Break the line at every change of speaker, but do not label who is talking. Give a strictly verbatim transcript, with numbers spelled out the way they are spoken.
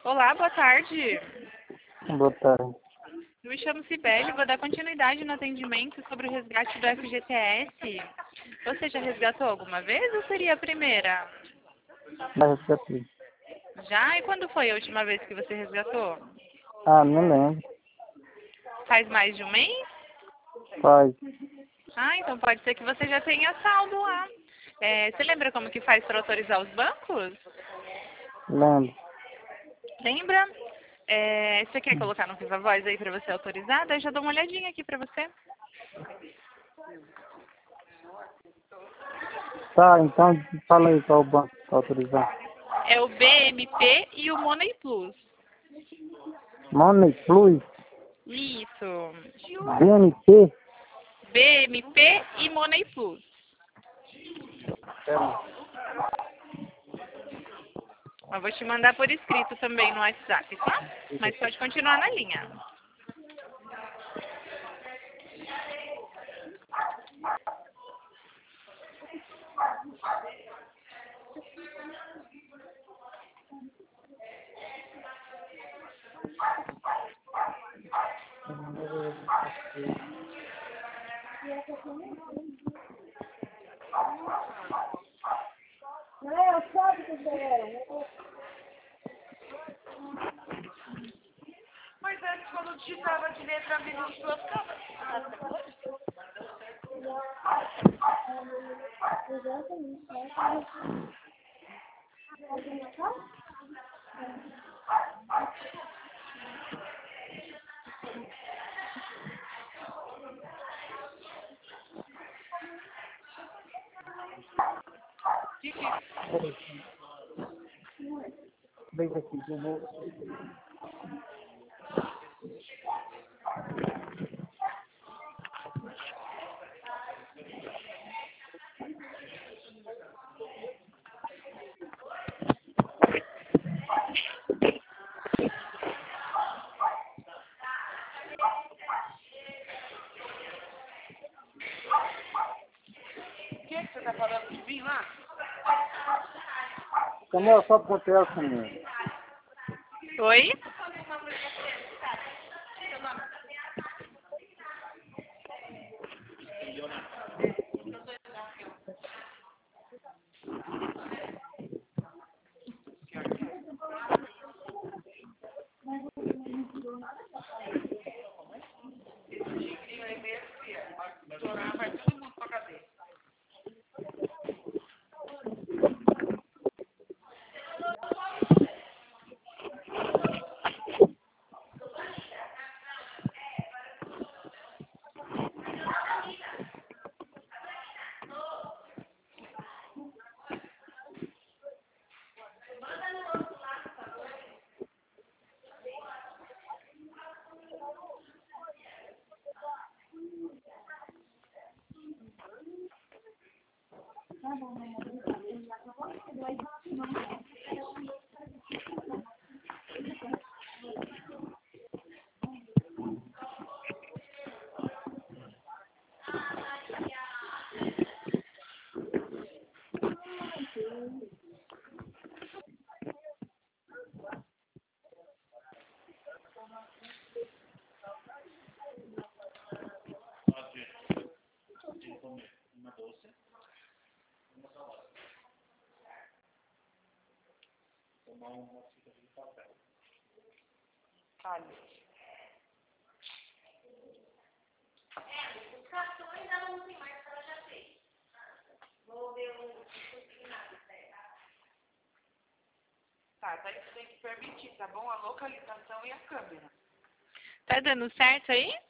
Olá, boa tarde.
Boa tarde.
Eu me chamo Cibele, vou dar continuidade no atendimento sobre o resgate do F G T S. Você já resgatou alguma vez ou seria a primeira?
Já resgatei.
Já? E quando foi a última vez que você resgatou?
Ah, não lembro.
Faz mais de um mês?
Faz.
Ah, então pode ser que você já tenha saldo lá. É, você lembra como que faz para autorizar os bancos?
Lembro.
Lembra? É, você quer colocar no Viva Voz aí para você autorizar? Daí eu já dou uma olhadinha aqui para você.
Tá, então fala aí qual o banco para autorizar.
É o B M P e o Money Plus.
Money Plus,
Isso.
B N P.
B M P e Money Plus. Eu vou te mandar por escrito também no WhatsApp, tá? Mas pode continuar na linha. Mas antes, quando digitava de letra, vinha as suas câmeras.
Vem aqui, que eu vou.
O que você tá falando de mim lá?
Samuel, só pro hotel, Samuel.
Oi? Vai todo mundo pra cadeia. Vale.
Os cartões ela não tem mais, ela já fez. Vou ver o
Tá, daí você tem que permitir, tá bom? A localização e a câmera. Tá dando certo aí?